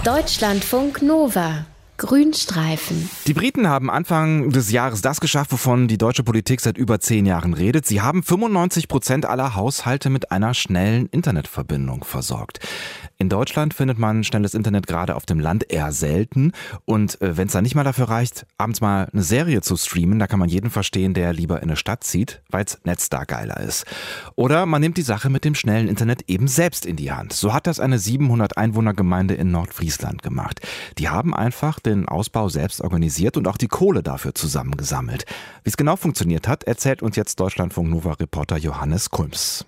Deutschlandfunk Nova. Grünstreifen. Die Briten haben Anfang des Jahres das geschafft, wovon die deutsche Politik seit über 10 Jahren redet. Sie haben 95% aller Haushalte mit einer schnellen Internetverbindung versorgt. In Deutschland findet man schnelles Internet gerade auf dem Land eher selten. Und wenn es dann nicht mal dafür reicht, abends mal eine Serie zu streamen, da kann man jeden verstehen, der lieber in eine Stadt zieht, weil das Netz da geiler ist. Oder man nimmt die Sache mit dem schnellen Internet eben selbst in die Hand. So hat das eine 700-Einwohner-Gemeinde in Nordfriesland gemacht. Die haben einfach den Ausbau selbst organisiert und auch die Kohle dafür zusammengesammelt. Wie es genau funktioniert hat, erzählt uns jetzt Deutschlandfunk Nova-Reporter Johannes Kulms.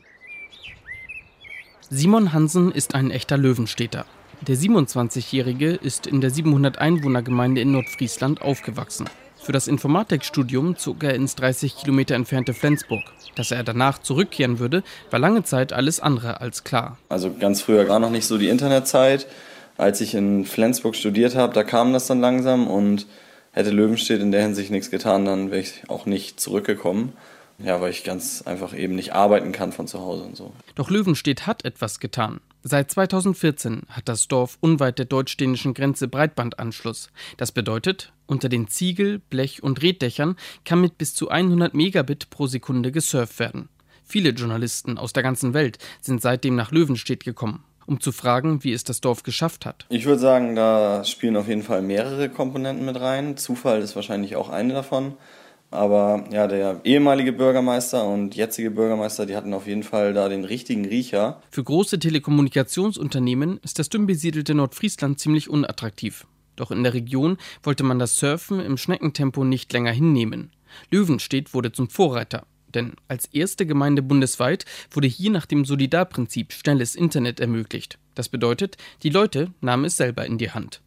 Simon Hansen ist ein echter Löwenstädter. Der 27-Jährige ist in der 700-Einwohner-Gemeinde in Nordfriesland aufgewachsen. Für das Informatikstudium zog er ins 30 Kilometer entfernte Flensburg. Dass er danach zurückkehren würde, war lange Zeit alles andere als klar. Also ganz früher war noch nicht so die Internetzeit. Als ich in Flensburg studiert habe, da kam das dann langsam und hätte Löwenstedt in der Hinsicht nichts getan, dann wäre ich auch nicht zurückgekommen. Ja, weil ich ganz einfach eben nicht arbeiten kann von zu Hause und so. Doch Löwenstedt hat etwas getan. Seit 2014 hat das Dorf unweit der deutsch-dänischen Grenze Breitbandanschluss. Das bedeutet, unter den Ziegel-, Blech- und Reetdächern kann mit bis zu 100 Megabit pro Sekunde gesurft werden. Viele Journalisten aus der ganzen Welt sind seitdem nach Löwenstedt gekommen, um zu fragen, wie es das Dorf geschafft hat. Ich würde sagen, da spielen auf jeden Fall mehrere Komponenten mit rein. Zufall ist wahrscheinlich auch eine davon. Aber ja, der ehemalige Bürgermeister und jetzige Bürgermeister, die hatten auf jeden Fall da den richtigen Riecher. Für große Telekommunikationsunternehmen ist das dünn besiedelte Nordfriesland ziemlich unattraktiv. Doch in der Region wollte man das Surfen im Schneckentempo nicht länger hinnehmen. Löwenstedt wurde zum Vorreiter. Denn als erste Gemeinde bundesweit wurde hier nach dem Solidarprinzip schnelles Internet ermöglicht. Das bedeutet, die Leute nahmen es selber in die Hand.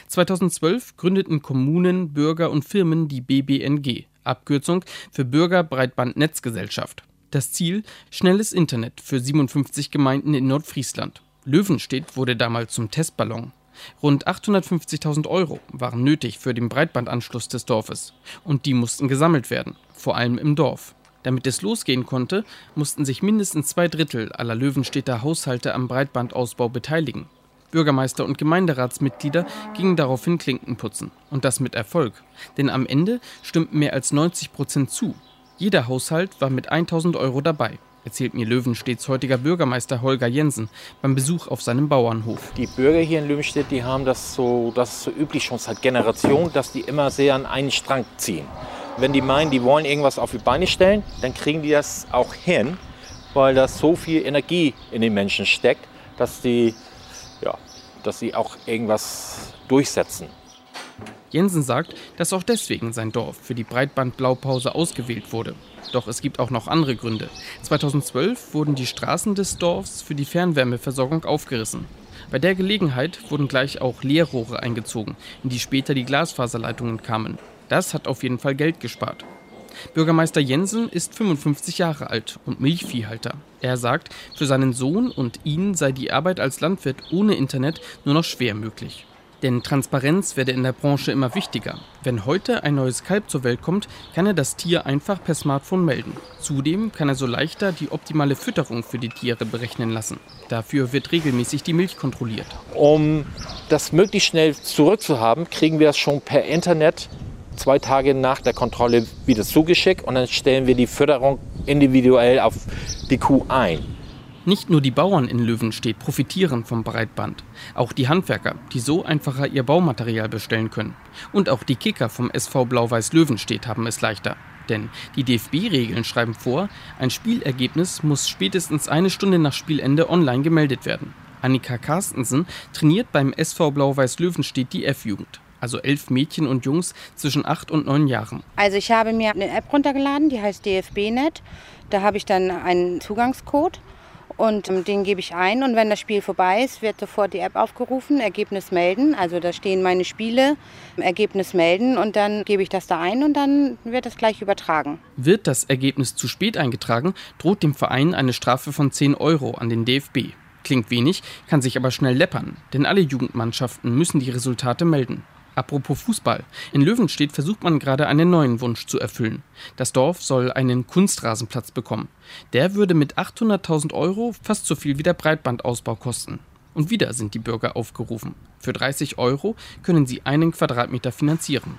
2012 gründeten Kommunen, Bürger und Firmen die BBNG, Abkürzung für Bürgerbreitbandnetzgesellschaft. Das Ziel: schnelles Internet für 57 Gemeinden in Nordfriesland. Löwenstedt wurde damals zum Testballon. Rund 850.000 € waren nötig für den Breitbandanschluss des Dorfes. Und die mussten gesammelt werden, vor allem im Dorf. Damit es losgehen konnte, mussten sich mindestens 2/3 aller Löwenstedter Haushalte am Breitbandausbau beteiligen. Bürgermeister und Gemeinderatsmitglieder gingen daraufhin Klinken putzen. Und das mit Erfolg. Denn am Ende stimmten mehr als 90% zu. Jeder Haushalt war mit 1.000 € dabei, erzählt mir Löwenstedts heutiger Bürgermeister Holger Jensen beim Besuch auf seinem Bauernhof. Die Bürger hier in Löwenstedt, die haben das ist so üblich schon seit Generationen, dass die immer sehr an einen Strang ziehen. Wenn die meinen, die wollen irgendwas auf die Beine stellen, dann kriegen die das auch hin, weil da so viel Energie in den Menschen steckt, dass sie auch irgendwas durchsetzen. Jensen sagt, dass auch deswegen sein Dorf für die Breitbandblaupause ausgewählt wurde. Doch es gibt auch noch andere Gründe. 2012 wurden die Straßen des Dorfs für die Fernwärmeversorgung aufgerissen. Bei der Gelegenheit wurden gleich auch Leerrohre eingezogen, in die später die Glasfaserleitungen kamen. Das hat auf jeden Fall Geld gespart. Bürgermeister Jensen ist 55 Jahre alt und Milchviehhalter. Er sagt, für seinen Sohn und ihn sei die Arbeit als Landwirt ohne Internet nur noch schwer möglich. Denn Transparenz werde in der Branche immer wichtiger. Wenn heute ein neues Kalb zur Welt kommt, kann er das Tier einfach per Smartphone melden. Zudem kann er so leichter die optimale Fütterung für die Tiere berechnen lassen. Dafür wird regelmäßig die Milch kontrolliert. Um das möglichst schnell zurückzuhaben, kriegen wir das schon per Internet 2 Tage nach der Kontrolle wieder zugeschickt und dann stellen wir die Fütterung individuell auf die Kuh ein. Nicht nur die Bauern in Löwenstedt profitieren vom Breitband, auch die Handwerker, die so einfacher ihr Baumaterial bestellen können. Und auch die Kicker vom SV Blau-Weiß Löwenstedt haben es leichter. Denn die DFB-Regeln schreiben vor, ein Spielergebnis muss spätestens 1 Stunde nach Spielende online gemeldet werden. Annika Carstensen trainiert beim SV Blau-Weiß Löwenstedt die F-Jugend. Also 11 Mädchen und Jungs zwischen 8 und 9 Jahren. Also ich habe mir eine App runtergeladen, die heißt DFB-Net. Da habe ich dann einen Zugangscode und den gebe ich ein. Und wenn das Spiel vorbei ist, wird sofort die App aufgerufen, Ergebnis melden. Also da stehen meine Spiele, Ergebnis melden und dann gebe ich das da ein und dann wird das gleich übertragen. Wird das Ergebnis zu spät eingetragen, droht dem Verein eine Strafe von 10 € an den DFB. Klingt wenig, kann sich aber schnell läppern, denn alle Jugendmannschaften müssen die Resultate melden. Apropos Fußball. In Löwenstedt versucht man gerade einen neuen Wunsch zu erfüllen. Das Dorf soll einen Kunstrasenplatz bekommen. Der würde mit 800.000 € fast so viel wie der Breitbandausbau kosten. Und wieder sind die Bürger aufgerufen. Für 30 € können sie 1 Quadratmeter finanzieren.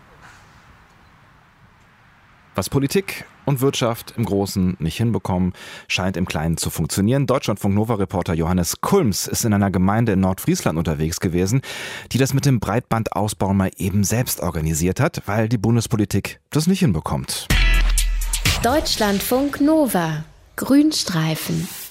Was Politik und Wirtschaft im Großen nicht hinbekommen, scheint im Kleinen zu funktionieren. Deutschlandfunk-Nova-Reporter Johannes Kulms ist in einer Gemeinde in Nordfriesland unterwegs gewesen, die das mit dem Breitbandausbau mal eben selbst organisiert hat, weil die Bundespolitik das nicht hinbekommt. Deutschlandfunk Nova. Grünstreifen.